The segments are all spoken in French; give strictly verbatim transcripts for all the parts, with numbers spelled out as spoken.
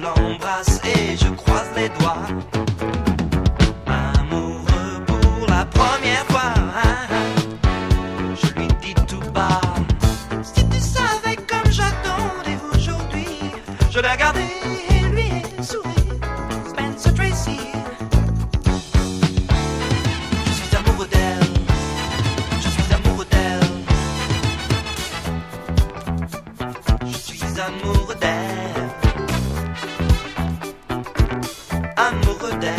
l'embrasse et je croise les doigts. Amoureux pour la première fois, je lui dis tout bas: si tu savais comme j'attendais aujourd'hui, je l'ai regardé et lui ai souri. Spencer Tracy. Je suis amoureux d'elle, je suis amoureux d'elle, je suis amoureux d'elle, amoureux d'elle.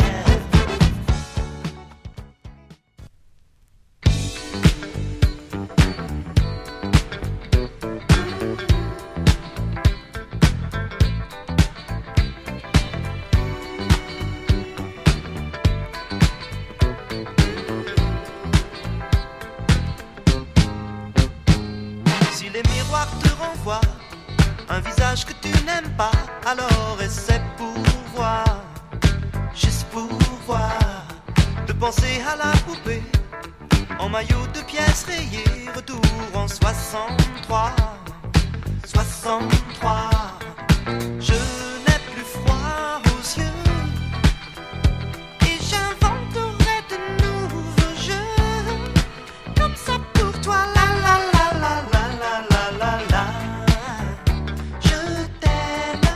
Si les miroirs te renvoient un visage que tu n'aimes pas, alors essaie pour voir, juste pour voir, de penser à la poupée en maillot de pièces rayées, retour en soixante-trois, soixante-trois. Je n'ai plus froid aux yeux et j'inventerai de nouveaux jeux comme ça pour toi. La la la la la la la la la. Je t'aime.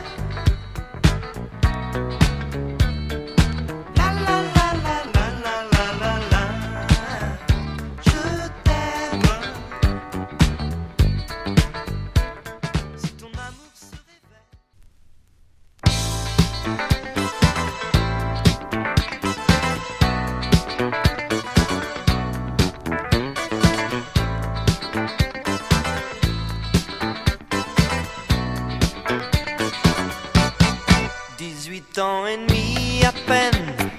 La la la la la la la la la. Je t'aime. Si ton amour se réveille. Dix-huit ans et demi à peine,